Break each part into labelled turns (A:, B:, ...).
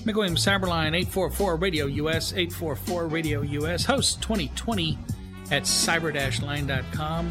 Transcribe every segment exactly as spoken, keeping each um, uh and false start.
A: Mick Williams, Cyberline, eight four four Radio U S, eight four four Radio U S. Host twenty twenty at cyber dash line dot com.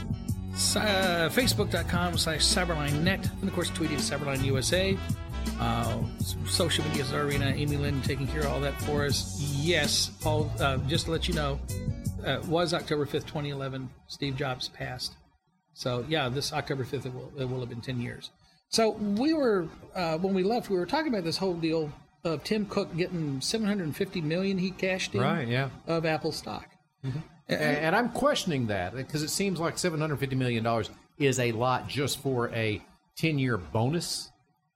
A: Uh, Facebook.com slash CyberlineNet. And, of course, tweeting Cyberline U S A. Uh, social media is Arena. Amy Lynn taking care of all that for us. Yes, Paul, uh, just to let you know, uh, it was October fifth, twenty eleven. Steve Jobs passed. So, yeah, this October fifth, it will, it will have been ten years. So, we were, uh, when we left, we were talking about this whole deal of Tim Cook getting seven hundred fifty million dollars he cashed in
B: right, yeah.
A: of Apple stock.
B: Mm-hmm. And, and I'm questioning that because it seems like seven hundred fifty million dollars is a lot just for a ten-year bonus.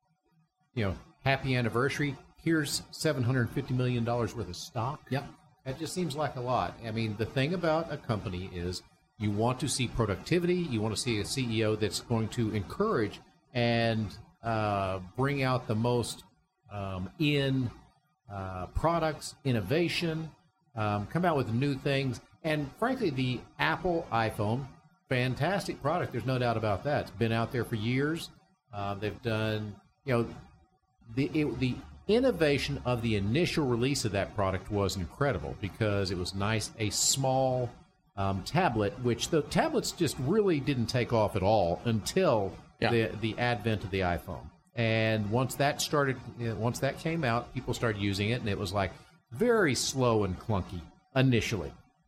B: You know, happy anniversary. Here's seven hundred fifty million dollars worth of stock.
A: Yeah.
B: That just seems like a lot. I mean, the thing about a company is you want to see productivity. You want to see a C E O that's going to encourage and uh, bring out the most um, in uh, products, innovation, um, come out with new things. And frankly, the Apple iPhone, fantastic product. There's no doubt about that. It's been out there for years. Uh, they've done, you know, the it, the innovation of the initial release of that product was incredible because it was nice, a small um, tablet, which the tablets just really didn't take off at all until yeah. the the advent of the iPhone. And once that started, you know, once that came out, people started using it, and it was like very slow and clunky initially.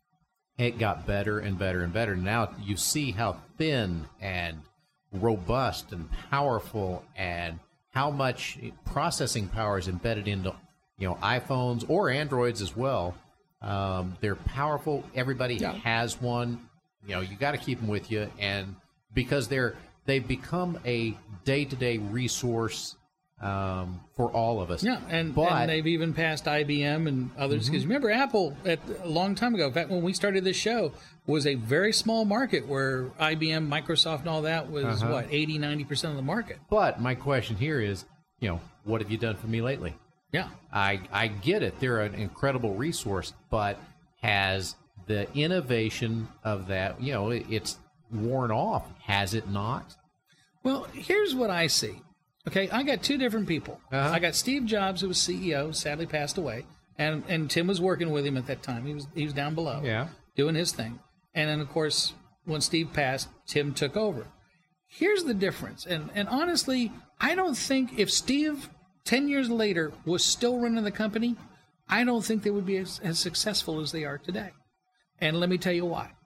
B: It got better and better and better. Now you see how thin and robust and powerful and how much processing power is embedded into, you know, iPhones or Androids as well. Um, they're powerful. Everybody yeah. has one. You know, you got to keep them with you, and because they're they've become a day-to-day resource um, for all of us.
A: Yeah, and,
B: but,
A: and they've even passed I B M and others. Because mm-hmm. remember, Apple, at, a long time ago, in fact, when we started this show, was a very small market where I B M, Microsoft, and all that was, uh-huh. what, eighty, ninety percent of the market.
B: But my question here is, you know, what have you done for me lately?
A: Yeah.
B: I, I get it. They're an incredible resource, but has the innovation of that, you know, it, it's worn off, has it not?
A: Well, here's what I see. Okay, I got two different people.
B: Uh-huh.
A: I got Steve Jobs, who was C E O, sadly passed away, and and Tim was working with him at that time. He was he was down below,
B: yeah,
A: doing his thing. And then, of course, when Steve passed, Tim took over. Here's the difference, and and honestly, I don't think if Steve ten years later was still running the company, I don't think they would be as, as successful as they are today. And let me tell you why.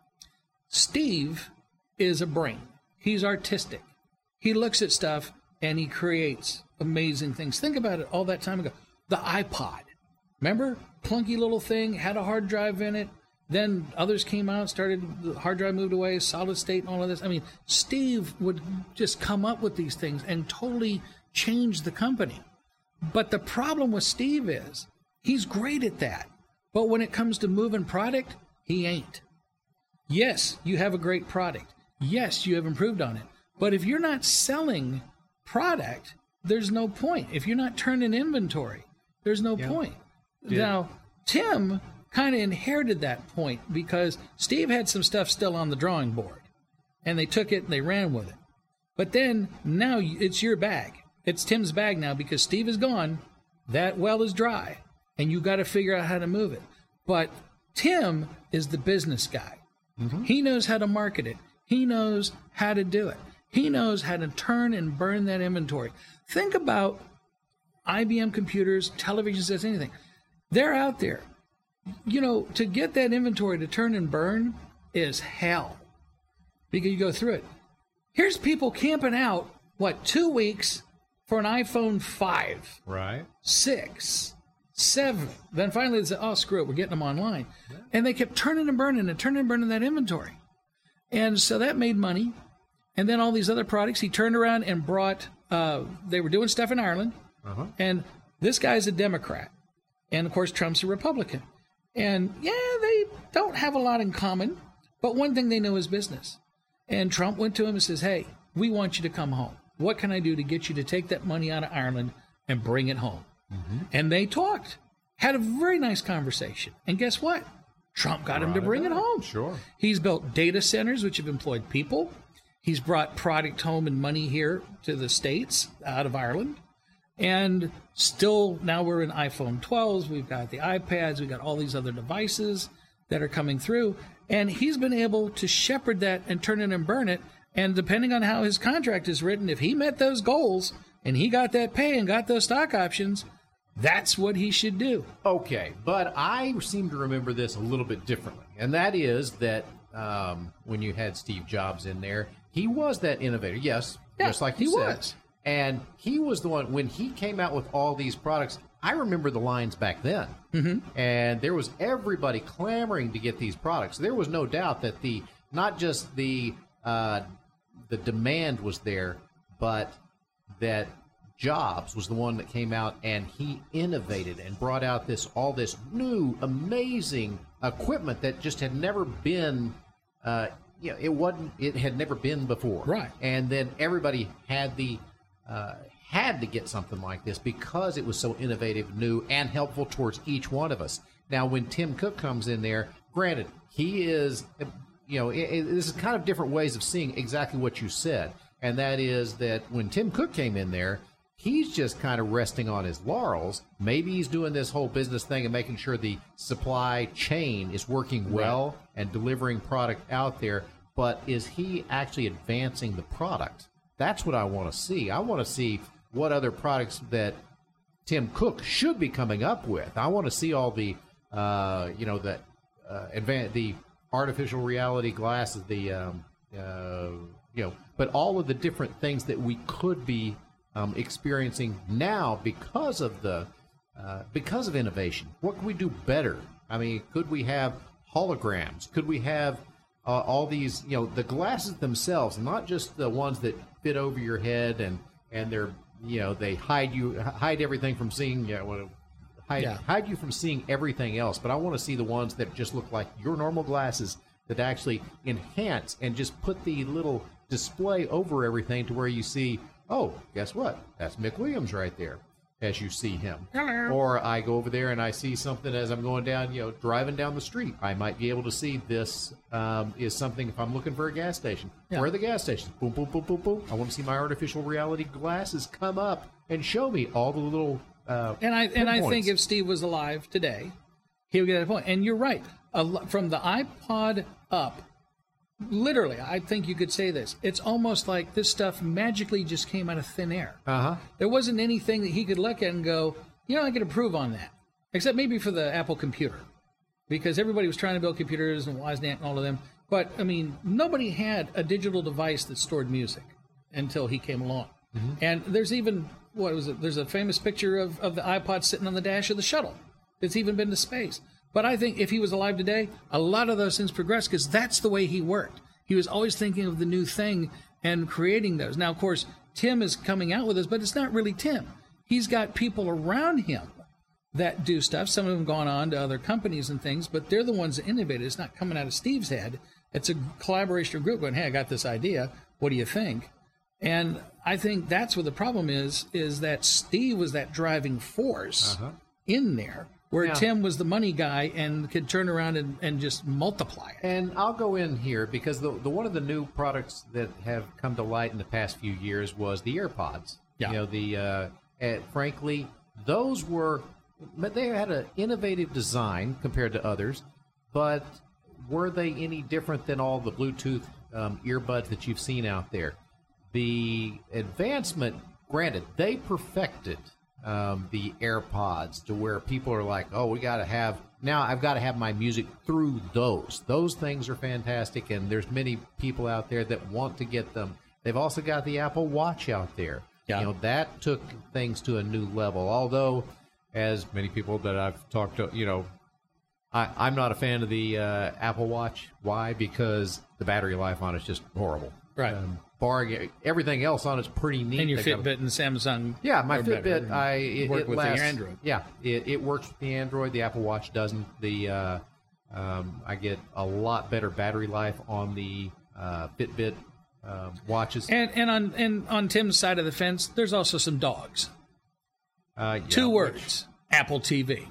A: Steve is a brain. He's artistic. He looks at stuff and he creates amazing things. Think about it all that time ago. The iPod. Remember? Clunky little thing, had a hard drive in it. Then others came out, started, the hard drive moved away, solid state and all of this. I mean, Steve would just come up with these things and totally change the company. But the problem with Steve is he's great at that. But when it comes to moving product, he ain't. Yes, you have a great product. Yes, you have improved on it. But if you're not selling product, there's no point. If you're not turning inventory, there's no yeah. point. Yeah. Now, Tim kind of inherited that point because Steve had some stuff still on the drawing board, and they took it and they ran with it. But then now it's your bag. It's Tim's bag now because Steve is gone. That well is dry, and you got to figure out how to move it. But Tim is the business guy. Mm-hmm. He knows how to market it. He knows how to do it. He knows how to turn and burn that inventory. Think about I B M computers, television sets, anything. They're out there. You know, to get that inventory to turn and burn is hell because you go through it. Here's people camping out, what, two weeks for an iPhone five,
B: right?
A: six, seven. Then finally they said, oh, screw it, we're getting them online. Yeah. And they kept turning and burning and turning and burning that inventory. And so that made money. And then all these other products, he turned around and brought, uh, they were doing stuff in Ireland. Uh-huh. And this guy's a Democrat. And, of course, Trump's a Republican. And, yeah, they don't have a lot in common. But one thing they know is business. And Trump went to him and says, hey, we want you to come home. What can I do to get you to take that money out of Ireland and bring it home? Mm-hmm. And they talked, had a very nice conversation. And guess what? Trump got him to bring it home.
B: Sure.
A: He's built data centers, which have employed people. He's brought product home and money here to the States out of Ireland. And still, now we're in iPhone twelves, we've got the iPads, we've got all these other devices that are coming through. And he's been able to shepherd that and turn it and burn it. And depending on how his contract is written, if he met those goals and he got that pay and got those stock options, that's what he should do.
B: Okay, but I seem to remember this a little bit differently. And that is that um, when you had Steve Jobs in there, he was that innovator. Yes,
A: Yeah,
B: just like you
A: he
B: said.
A: was.
B: And he was the one, when he came out with all these products, I remember the lines back then. Mm-hmm. And there was everybody clamoring to get these products. There was no doubt that the, not just the, uh, the demand was there, but that Jobs was the one that came out and he innovated and brought out this, all this new, amazing equipment that just had never been, uh, you know, it wasn't, it had never been before.
A: Right.
B: And then everybody had the, Uh, had to get something like this because it was so innovative, new, and helpful towards each one of us. Now, when Tim Cook comes in there, granted, he is, you know, it, it, this is kind of different ways of seeing exactly what you said. And that is that when Tim Cook came in there, he's just kind of resting on his laurels. Maybe he's doing this whole business thing and making sure the supply chain is working well
A: Right.
B: and delivering product out there. But is he actually advancing the product? That's what I want to see. I want to see what other products that Tim Cook should be coming up with. I want to see all the, uh, you know, the uh, advan- the artificial reality glasses, the, um, uh, you know, but all of the different things that we could be um, experiencing now because of the, uh, because of innovation. What can we do better? I mean, could we have holograms? Could we have Uh, all these, you know, the glasses themselves, not just the ones that fit over your head and and they're, you know, they hide you, hide everything from seeing, you know, hide,
A: Yeah.
B: hide you from seeing everything else. But I want to see the ones that just look like your normal glasses that actually enhance and just put the little display over everything to where you see, oh, guess what? That's Mick Williams right there as you see him.
A: Hello.
B: Or I go over there and I see something as I'm going down, you know, driving down the street. I might be able to see this um, is something if I'm looking for a gas station.
A: Yeah.
B: Where are the gas stations? Boom, boom, boom, boom, boom. I want to see my artificial reality glasses come up and show me all the little uh,
A: And I and I
B: pinpoints.
A: think if Steve was alive today, he would get that point. And you're right. A lo- from the iPod up, literally, I think you could say this. It's almost like this stuff magically just came out of thin air.
B: Uh-huh.
A: There wasn't anything that he could look at and go, you know, I could improve on that. Except maybe for the Apple computer. Because everybody was trying to build computers and Wozniak and all of them. But, I mean, nobody had a digital device that stored music until he came along. Mm-hmm. And there's even, what was it? There's a famous picture of, of the iPod sitting on the dash of the shuttle. It's even been to space. But I think if he was alive today, a lot of those things progressed because that's the way he worked. He was always thinking of the new thing and creating those. Now, of course, Tim is coming out with this, but it's not really Tim. He's got people around him that do stuff. Some of them gone on to other companies and things, but they're the ones that innovate. It's not coming out of Steve's head. It's a collaboration of group going, hey, I got this idea. What do you think? And I think that's what the problem is, is that Steve was that driving force
B: Uh-huh.
A: in there, where
B: Now-
A: Tim was the money guy and could turn around and, and just multiply it.
B: And I'll go in here because the, the one of the new products that have come to light in the past few years was the AirPods.
A: Yeah.
B: You know, the uh, and frankly, those were, but they had an innovative design compared to others, but were they any different than all the Bluetooth um, earbuds that you've seen out there? The advancement, granted, they perfected um, the AirPods to where people are like, oh, we got to have, now I've got to have my music through those. Those things are fantastic, and there's many people out there that want to get them. They've also got the Apple Watch out there.
A: Yeah.
B: You know, that took things to a new level, although, as many people that I've talked to, you know, I, I'm not a fan of the uh, Apple Watch. Why? Because the battery life on it's just horrible.
A: Right.
B: Um, barring everything else on it's pretty neat.
A: And your
B: They got-
A: Fitbit and Samsung.
B: yeah, my
A: are better.
B: Fitbit, I it,
A: work
B: it
A: with
B: lasts,
A: the Android.
B: Yeah, it, it works with the Android. The Apple Watch doesn't. The uh, um, I get a lot better battery life on the uh, Fitbit uh, watches.
A: And and on and on Tim's side of the fence, there's also some dogs.
B: Uh, yeah,
A: Two
B: which-
A: words: Apple T V.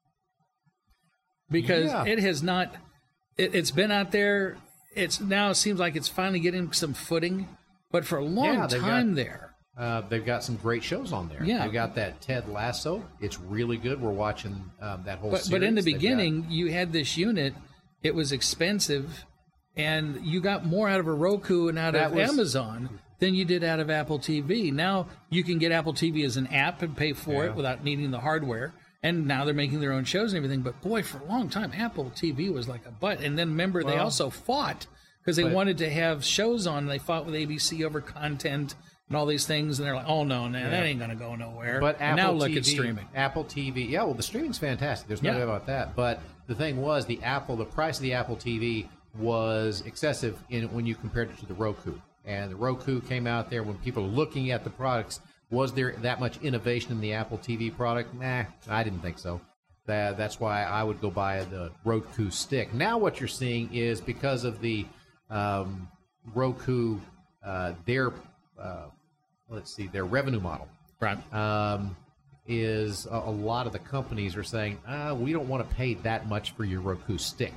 A: Because
B: Yeah.
A: it has not. It, it's been out there. It's now it seems like it's finally getting some footing, but for a long
B: Yeah, they've
A: time
B: got-
A: there,
B: Uh, they've got some great shows on there.
A: Yeah.
B: They've got that Ted Lasso. It's really good. We're watching um, that whole
A: But,
B: series.
A: but in the
B: They've
A: beginning,
B: got-
A: you had this unit. It was expensive, and you got more out of a Roku and out
B: That
A: of
B: was-
A: Amazon than you did out of Apple T V. Now you can get Apple T V as an app and pay for
B: Yeah.
A: it without needing the hardware. And now they're making their own shows and everything. But boy, for a long time, Apple T V was like a butt. And then remember, they
B: Well,
A: also fought because they
B: but-
A: wanted to have shows on. And they fought with A B C over content and all these things. And they're like, oh, no, no, that ain't going to go nowhere.
B: But
A: and
B: Apple
A: now look
B: T V,
A: at streaming.
B: Apple T V, yeah, well, the streaming's fantastic. There's no
A: Yeah.
B: doubt about that. But the thing was, the Apple, the price of the Apple T V was excessive in when you compared it to the Roku. And the Roku came out there when people were looking at the products. Was there that much innovation in the Apple T V product? Nah, I didn't think so. That, that's why I would go buy the Roku stick. Now what you're seeing is because of the um, Roku, uh, their uh, let's see, their revenue model.
A: Right.
B: Um, is a, a lot of the companies are saying, ah, we don't want to pay that much for your Roku stick.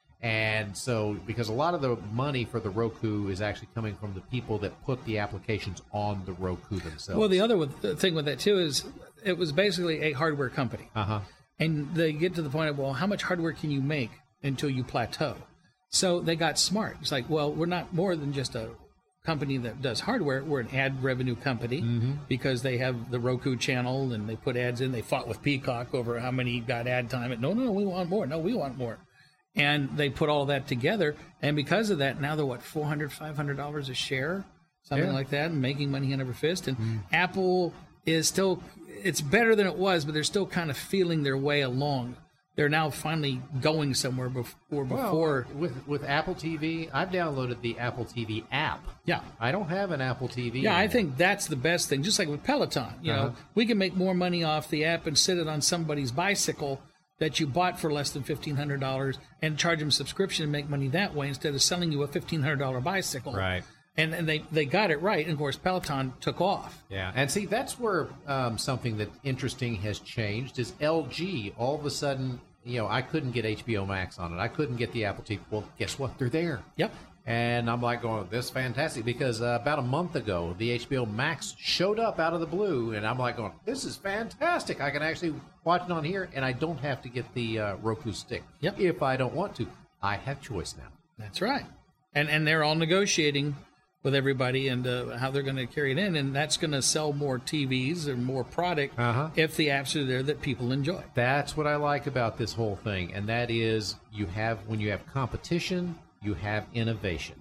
B: And so, because a lot of the money for the Roku is actually coming from the people that put the applications on the Roku themselves.
A: Well, the other with, the thing with that, too, is it was basically a hardware company.
B: uh-huh.
A: And they get to the point of, well, how much hardware can you make until you plateau? So they got smart. It's like, well, we're not more than just a company that does hardware. We're an ad revenue company because they have the Roku channel and they put ads in. They fought with Peacock over how many got ad time. And no, no, no, we want more. No, we want more. And they put all that together. And because of that, now they're what, four hundred dollars, five hundred dollars a share? Something
B: Yeah.
A: like that, and making money hand over fist. And Apple is still, it's better than it was, but they're still kind of feeling their way along. They're now finally going somewhere before. before
B: Well, with with Apple T V, I've downloaded the Apple T V app.
A: yeah.
B: I don't have an Apple T V.
A: Yeah, I
B: anymore.
A: think that's the best thing. Just like with Peloton, you
B: Uh-huh.
A: know, we can make more money off the app and sit it on somebody's bicycle that you bought for less than fifteen hundred dollars and charge them a subscription and make money that way instead of selling you a fifteen hundred dollars bicycle.
B: Right.
A: And, and they, they got it right. And of course, Peloton took off.
B: Yeah, and see, that's where um, something that interesting has changed is L G. All of a sudden, you know, I couldn't get H B O Max on it. I couldn't get the Apple T V. Well, guess what? They're there.
A: Yep.
B: And I'm like going, this is fantastic because uh, about a month ago, the H B O Max showed up out of the blue, and I'm like going, this is fantastic. I can actually watch it on here, and I don't have to get the uh, Roku stick.
A: Yep.
B: If I don't want to, I have choice now.
A: That's right. And and they're all negotiating with everybody and uh, how they're going to carry it in. And that's going to sell more T Vs and more product
B: Uh-huh.
A: if the apps are there that people enjoy.
B: That's what I like about this whole thing, and that is you have when you have competition, you have innovation,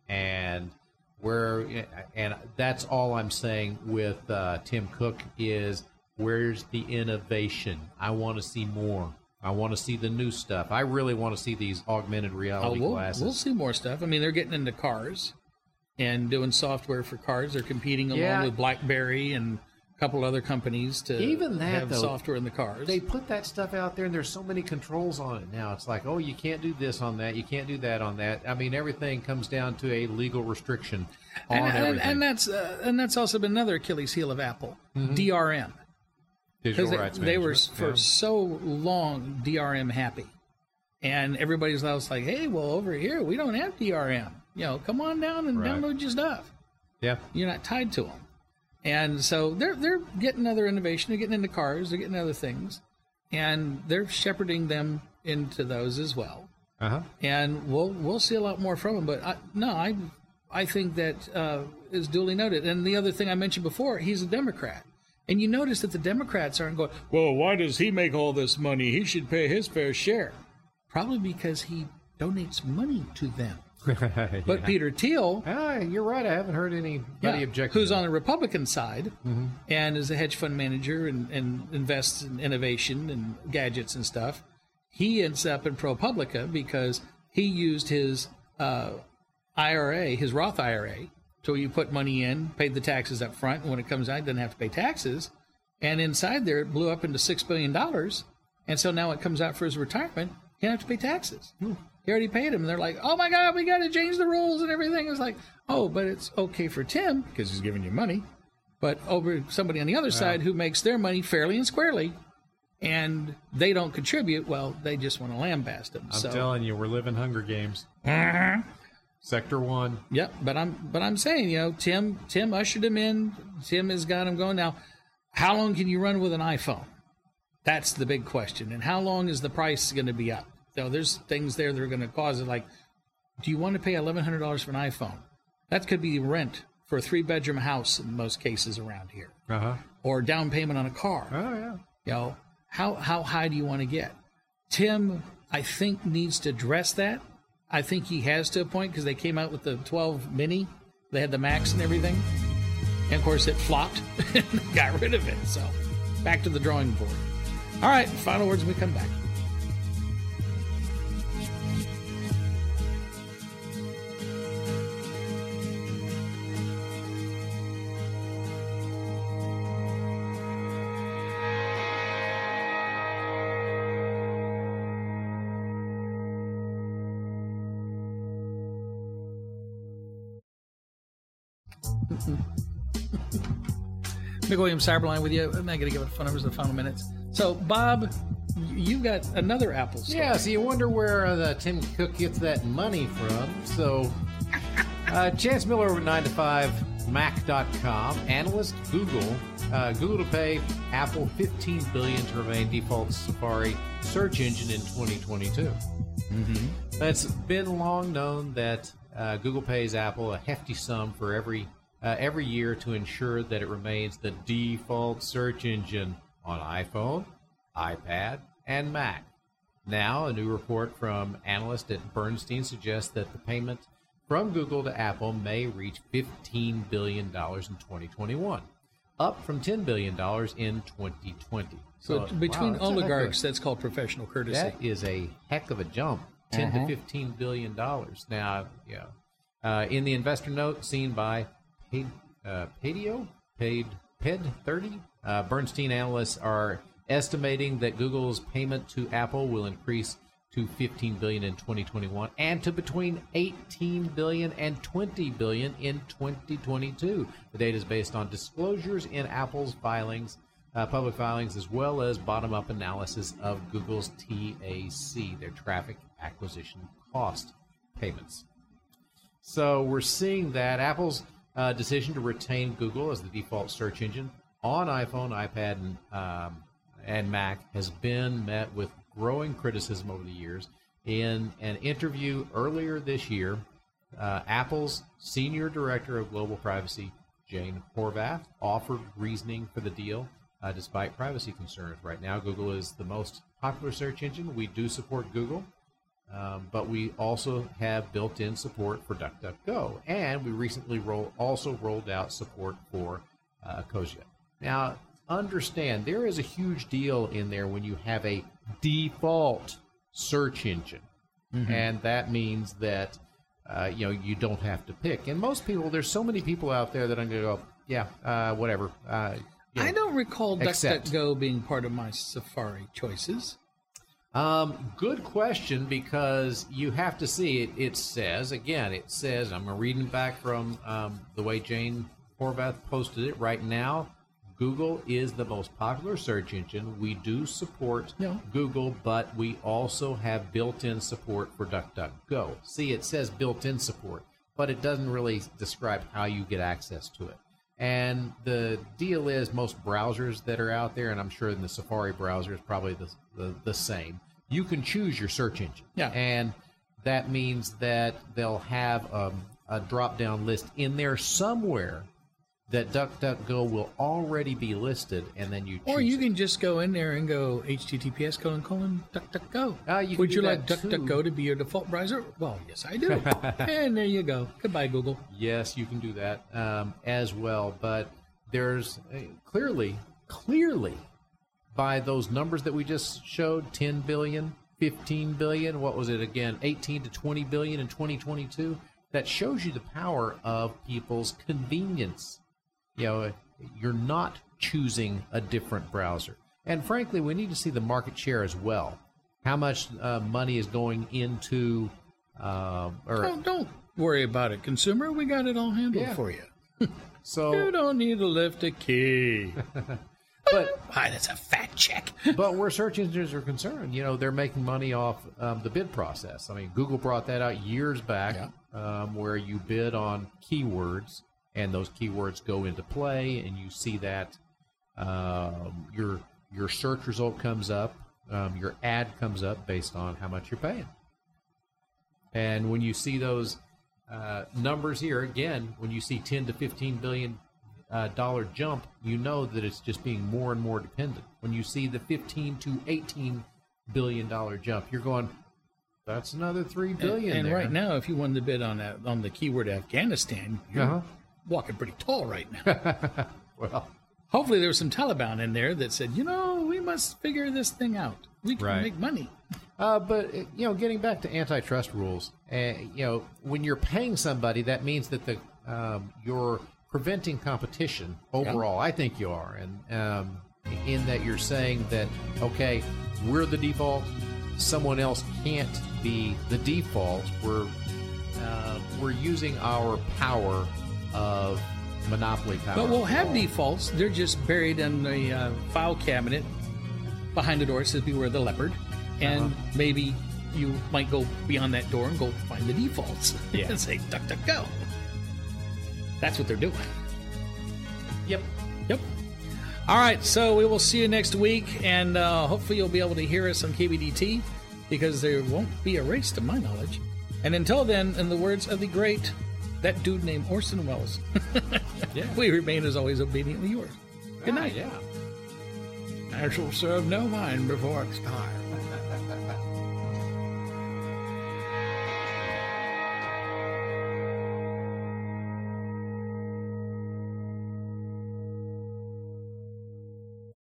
B: and where and that's all I'm saying with uh, Tim Cook is where's the innovation? I want to see more. I want to see the new stuff. I really want to see these augmented
A: Oh,
B: reality
A: we'll,
B: glasses.
A: we'll see more stuff. I mean, they're getting into cars and doing software for cars. They're competing along
B: Yeah.
A: with BlackBerry and a couple other companies to
B: Even that,
A: have
B: though,
A: software in the cars.
B: They put that stuff out there, and there's so many controls on it now. It's like, oh, you can't do this on that. You can't do that on that. I mean, everything comes down to a legal restriction on
A: and, and,
B: everything.
A: and that's uh, and that's also been another Achilles heel of Apple,
B: Mm-hmm.
A: D R M.
B: Digital
A: Because
B: rights
A: they, they were
B: management,
A: for
B: yeah.
A: so long D R M happy, and everybody's always like, "Hey, well, over here we don't have D R M. You know, come on down and
B: Right.
A: download your stuff.
B: Yeah.
A: You're not tied to them." And so they're they're getting other innovation. They're getting into cars. They're getting other things, and they're shepherding them into those as well.
B: Uh huh.
A: And we'll we'll see a lot more from them. But I, no, I I think that uh, is duly noted. And the other thing I mentioned before, he's a Democrat. And you notice that the Democrats aren't going, well, why does he make all this money? He should pay his fair share. Probably because he donates money to them. But Peter Thiel,
B: Ah, you're right. I haven't heard anybody
A: yeah,
B: object.
A: who's
B: to
A: on the Republican side and is a hedge fund manager and, and invests in innovation and gadgets and stuff, he ends up in ProPublica because he used his uh, I R A, his Roth I R A, so you put money in, paid the taxes up front, and when it comes out, it doesn't have to pay taxes. And inside there, it blew up into six billion dollars. And so now it comes out for his retirement, he doesn't have to pay taxes. He already paid him. And they're like, oh my God, we got to change the rules and everything. It's like, oh, but it's okay for Tim because he's giving you money. But over somebody on the other side who makes their money fairly and squarely and they don't contribute, well, they just want to lambaste him.
B: I'm
A: so,
B: telling you, we're living Hunger Games. Sector one.
A: Yep, but I'm but I'm saying, you know, Tim Tim ushered him in Tim has got them going. Now, how long can you run with an iPhone? That's the big question. And how long is the price going to be up? So there's things there that are going to cause it. Like, do you want to pay eleven hundred dollars for an iPhone? That could be rent for a three-bedroom house in most cases around here.
B: Uh-huh.
A: Or down payment on a car.
B: Oh, yeah.
A: You know, how, how high do you want to get? Tim, I think, needs to address that. I think he has to a point because they came out with the twelve mini. They had the Max and everything. And, of course, it flopped and got rid of it. So back to the drawing board. All right, final words when we come back. Mick Williams, Cyberline with you. I'm not going to give it phone numbers in the final minutes. So, Bob, you've got another Apple story.
B: Yeah, so you wonder where uh, the Tim Cook gets that money from. So, uh, Chance Miller over nine to five Mac dot com. Analyst, Google. Uh, Google to pay Apple fifteen billion dollars to remain default Safari search engine in twenty twenty-two. Mm-hmm. It's been long known that uh, Google pays Apple a hefty sum for every Uh, every year to ensure that it remains the default search engine on iPhone, iPad, and Mac. Now, a new report from analysts at Bernstein suggests that the payment from Google to Apple may reach fifteen billion dollars in twenty twenty-one, up from ten billion dollars in twenty twenty.
A: So, so between
B: wow, that's
A: oligarchs, that's called professional courtesy.
B: That is a heck of a jump, ten uh-huh. to fifteen billion dollars. Now, yeah, uh, in the investor note seen by Paid, uh, Padio, paid, Ped thirty. Uh, Bernstein analysts are estimating that Google's payment to Apple will increase to fifteen billion dollars in twenty twenty-one and to between eighteen billion dollars and twenty billion dollars in twenty twenty-two. The data is based on disclosures in Apple's filings, uh, public filings, as well as bottom-up analysis of Google's T A C, their traffic acquisition cost payments. So we're seeing that Apple's Uh, decision to retain Google as the default search engine on iPhone, iPad, and, um, and Mac has been met with growing criticism over the years. In an interview earlier this year, uh, Apple's Senior Director of Global Privacy, Jane Horvath, offered reasoning for the deal uh, despite privacy concerns. Right now, Google is the most popular search engine. We do support Google. Um, but we also have built-in support for DuckDuckGo, and we recently roll, also rolled out support for uh, Ecosia. Now, understand, there is a huge deal in there when you have a default search engine, mm-hmm. and that means that uh, you know you don't have to pick. And most people, there's so many people out there that I'm going to go, yeah, uh, whatever. Uh, you know,
A: I don't recall DuckDuckGo being part of my Safari choices.
B: Um, good question, because you have to see it. It says, again, it says, I'm reading back from um, the way Jane Horvath posted it. Right now, Google is the most popular search engine. We do support no. Google, but we also have built-in support for DuckDuckGo. See, it says built-in support, but it doesn't really describe how you get access to it. And the deal is most browsers that are out there, and I'm sure in the Safari browser is probably the, the, the same, you can choose your search engine.
A: Yeah.
B: And that means that they'll have a, a drop-down list in there somewhere that DuckDuckGo will already be listed, and then you choose
A: Or you
B: it.
A: can just go in there and go H T T P S colon colon DuckDuckGo.
B: Uh, you
A: Would
B: do
A: you
B: that
A: like
B: too.
A: DuckDuckGo to be your default browser? Well, yes, I do. And there you go. Goodbye, Google.
B: Yes, you can do that um, as well. But there's uh, clearly, clearly, by those numbers that we just showed, ten billion, fifteen billion, what was it again, eighteen to twenty billion in twenty twenty-two, that shows you the power of people's convenience. You know, you're not choosing a different browser. And frankly, we need to see the market share as well. How much uh, money is going into... Uh, or,
A: oh, don't worry about it, consumer. We got it all handled
B: yeah.
A: for you.
B: So
A: you don't need to lift a key.
B: But
A: Hi, that's a fat check.
B: But where search engines are concerned, you know, they're making money off um, the bid process. I mean, Google brought that out years back,
A: yeah.
B: um, where you bid on keywords and those keywords go into play, and you see that um, your your search result comes up, um, your ad comes up based on how much you're paying. And when you see those uh, numbers here, again, when you see ten to fifteen billion uh, dollar jump, you know that it's just being more and more dependent. When you see the fifteen to eighteen billion dollar jump, you're going, that's another three billion.
A: And, and
B: there.
A: right now, if you won the bid on that on the keyword Afghanistan, you're
B: Uh-huh.
A: walking pretty tall right now.
B: Well,
A: Hopefully, there was some Taliban in there that said, you know, we must figure this thing out. We can
B: Right.
A: make money.
B: Uh, but, you know, getting back to antitrust rules, uh, you know, when you're paying somebody, that means that the um, you're preventing competition overall. I think you are. And um, in that you're saying that, okay, we're the default, someone else can't be the default. We're, uh, we're using our power of monopoly power.
A: But we'll have defaults. They're just buried in the uh, file cabinet behind the door. It says beware the leopard. And
B: Uh-huh.
A: maybe you might go beyond that door and go find the defaults
B: Yeah.
A: and say, duck, duck, go. That's what they're doing.
B: Yep.
A: Yep. All right, so we will see you next week, and uh, hopefully you'll be able to hear us on K B D T, because there won't be a race to my knowledge. And until then, in the words of the great, that dude named Orson Welles,
B: Yeah.
A: we remain as always obediently yours. Good night.
B: Yeah.
A: I shall serve no wine before it's time.